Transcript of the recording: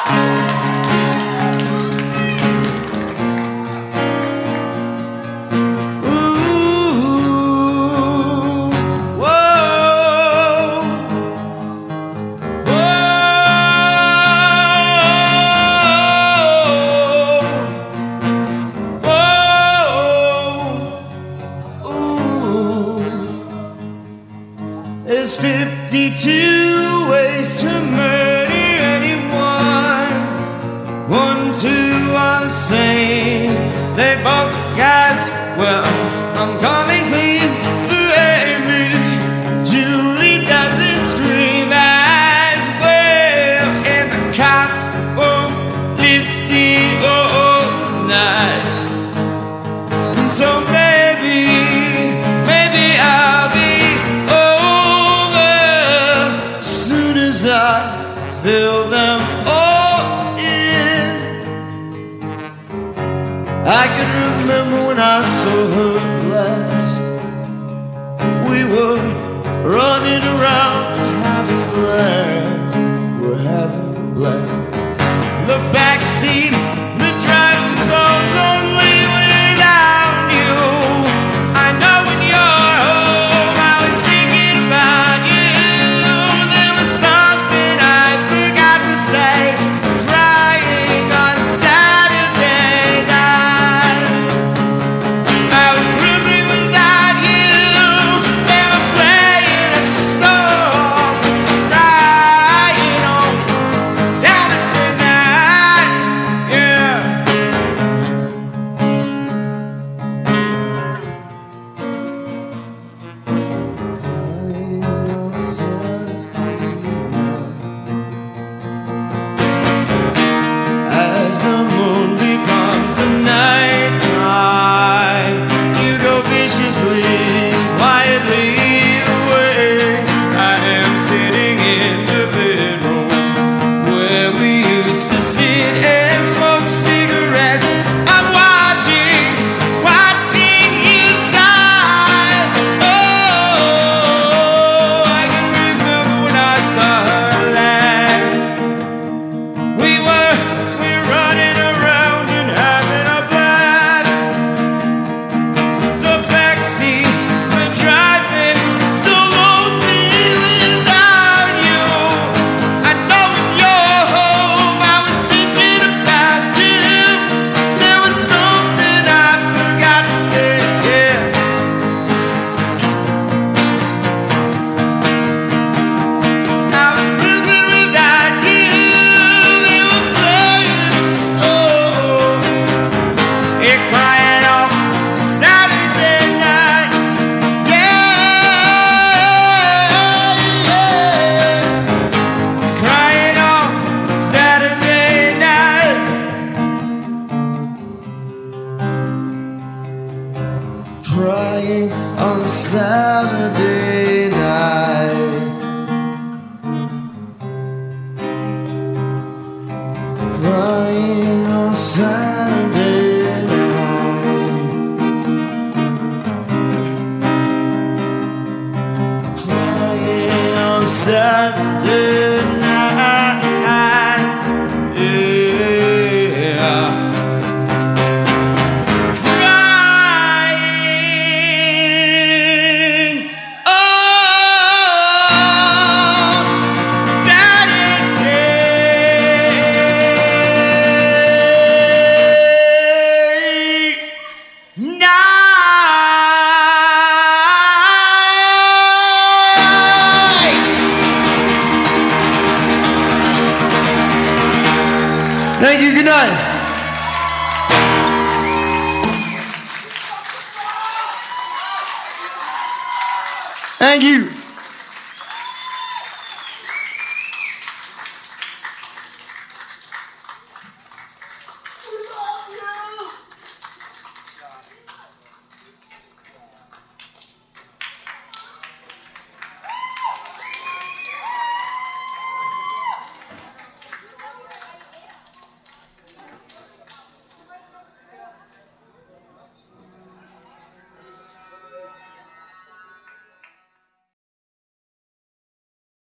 There's 52 ways to murder anyone. 1, 2 are the same. They both guys, well, I'm coming clean for Amy. Julie doesn't scream as well, and the cops won't listen all night. So maybe I'll be over soon as I fill them all in. I can remember when I saw her last. We were running around having a blast. We're having a blast. The backseat, the driving so lonely without you. I know when you're home, I was thinking about you. There was something I forgot to say, crying on Saturday night. I was cruising without you. They were playing a song, crying on Saturday night. Yeah. As the moon becomes the nighttime, you go viciously, quietly away. I am sitting in the bedroom where we used to sit and smoke cigarettes. I'm watching you die. Oh, I can remember when I saw her last. We were running around and having a blast. The backseat, the driving so lonely without you. I know when you're home, I was thinking about you. There was something I forgot to say, yeah. I was cruising without you. We were playing a song, it crying on Saturday night. Yeah, crying on Saturday night. Crying on Saturday night. Crying on Saturday night. Crying on Saturday night. Yeah. Crying on Saturday night. Thank you, good night. Thank you.